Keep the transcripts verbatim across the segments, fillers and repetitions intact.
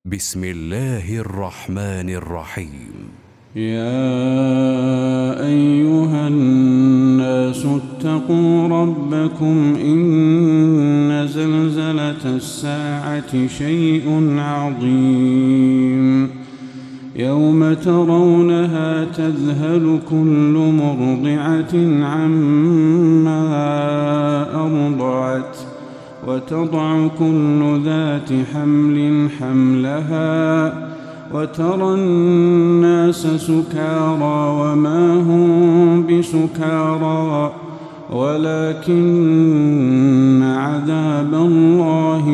بسم الله الرحمن الرحيم. يا أيها الناس اتقوا ربكم إن زلزلة الساعة شيء عظيم يوم ترونها تذهل كل مرضعة عما أرضعت وتضع كل ذات حمل حملها وترى الناس سكارى وما هم بسكارى ولكن عذاب الله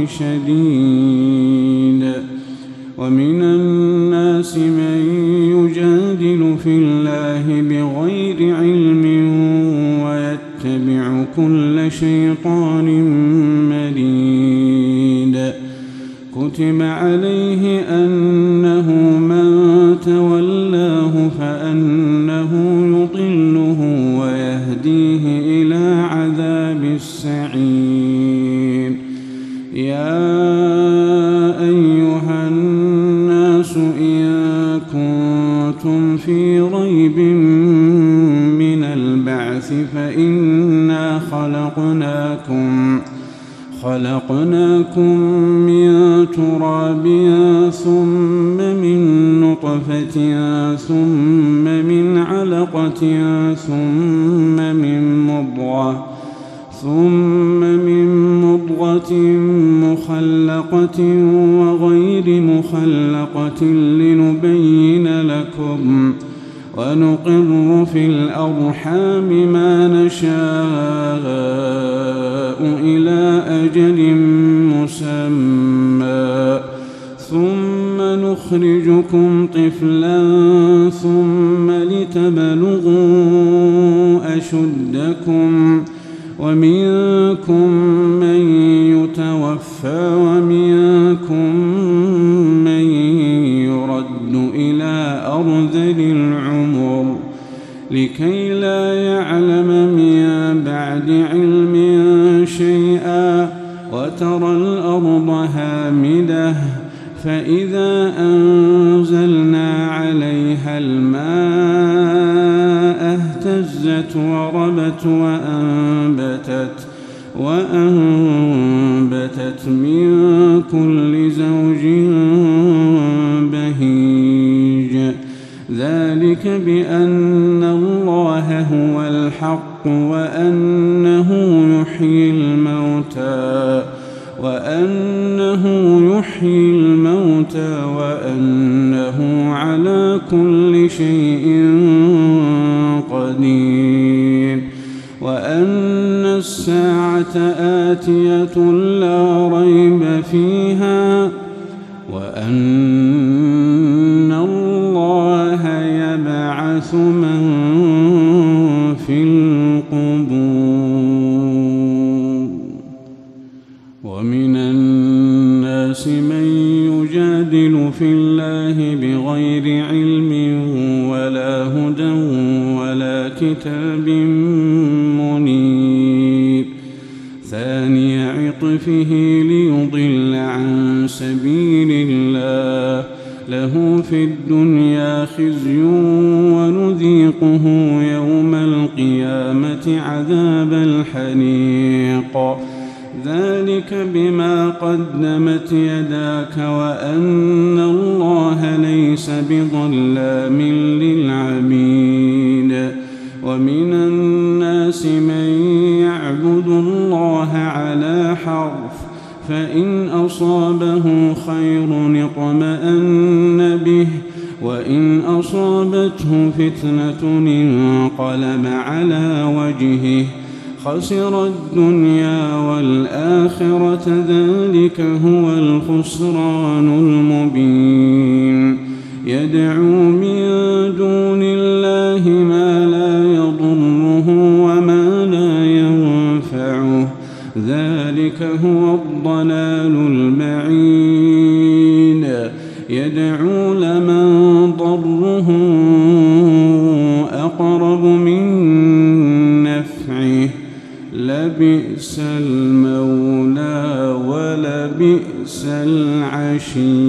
شديد. ومن الناس من يجادل في الله بغير علم ويتبع كل شيطان مريد. كتب عليه أنه من تولاه فأنه يضله ويهديه إلى عذاب السعير. يا أيها الناس إن كنتم في ريب من البعث فإنا خلقناكم خلقناكم من تراب ثم من نطفة ثم من علقة ثم من مضغة ثم من مضغة مخلقة وغير مخلقة لنبين لكم ونقر في الأرحام ما نشاء إلى أجل مسمى ثم نخرجكم طفلا ثم لتبلغوا أشدكم ومنكم من يتوفى ومنكم من يرد إلى أرذل العمر لكي لا يعلم من بعد علم شيئا. وترى الأرض هامدة فإذا أنزلنا عليها الماء اهتزت وربت وأنبتت وأنبتت من كل زوج بهيج. ذلك بأن الله هو الحق وأنه يحيي الموتى وأنه يحيي الموتى وأنه على كل شيء قدير وأن الساعة آتية لا ريب فيها وأن الله يبعث من في القبور. ومن الناس من يجادل في الله بغير علم ولا هدى ولا كتاب منير. ثاني عطفه ليضل عن سبيل الله له في الدنيا خزي ونذيقه يوم القيامة عذاب الحريق. ذلك بما قدمت يداك وأن الله ليس بظلام للعبيد. ومن الناس من يعبد الله على حرف فإن أصابه خير اطمأن به وإن أصابته فتنة انقلب على وجهه خسر الدنيا والآخرة. ذلك هو الخسران المبين. يدعو من دون الله ما لا يضره وما لا ينفعه. ذلك هو الضلال البعيد. يدعو لمن ضره أقرب من نفعه لبئس المولى ولبئس العشير.